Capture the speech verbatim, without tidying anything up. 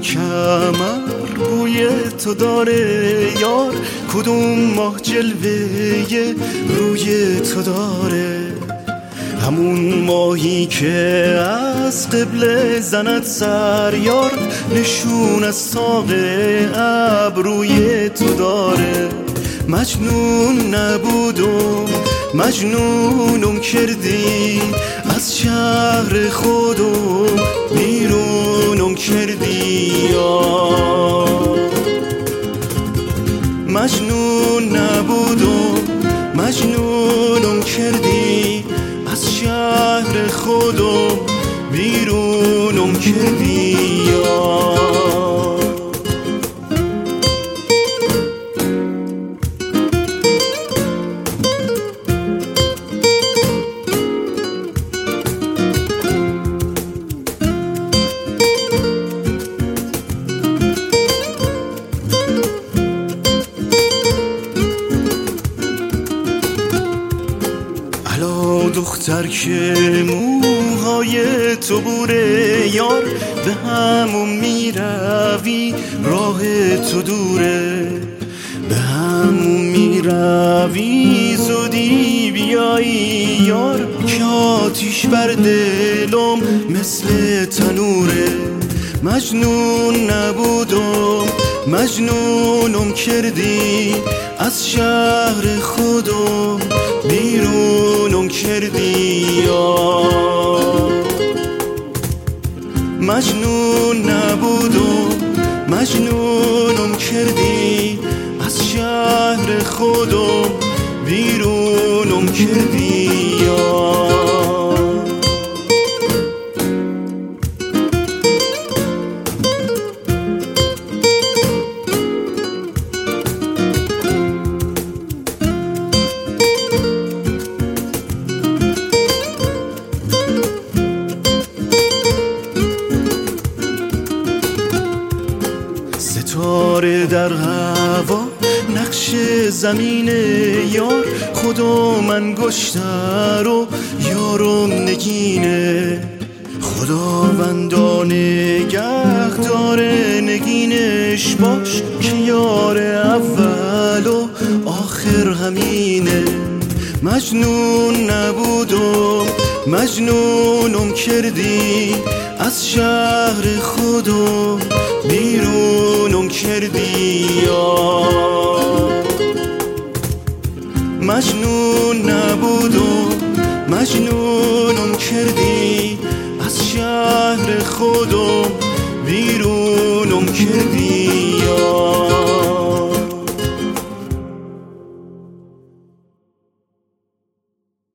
کمر بوی تو داره یار، کدوم ماه جلوه روی تو داره، همون ماهی که از قبله زند سر یار، نشون از ساق ابروی تو داره. مجنون نبودم مجنونم کردی، از شهر خودم بیرونم کردی یار. مجنون نبودم مجنونم کردی، از شهر خودم بیرونم کردی یار. دختر که موهای تو بوره یار، به همون میروی راه تو دوره، به همون میروی زودی بیایی یار، که آتیش بر دلم مثل تنوره. مجنون نبودم مجنونم کردی، از شهر خودم بیرونم کردی یار. مجنون نبودم مجنونم کردی، از شهر خودم بیرونم کردی یار. ستاره در هوا نقش زمین یار، خدا من گشتر و یارم نگینه، خداوندا نگه داره نگینش باش، که یار اول و آخر همینه. مجنون نبودم مجنونم کردی، از شهر خودم بیرونم کردی یار. مجنون نبودم مجنونم کردی، از شهر خودم بیرونم کردی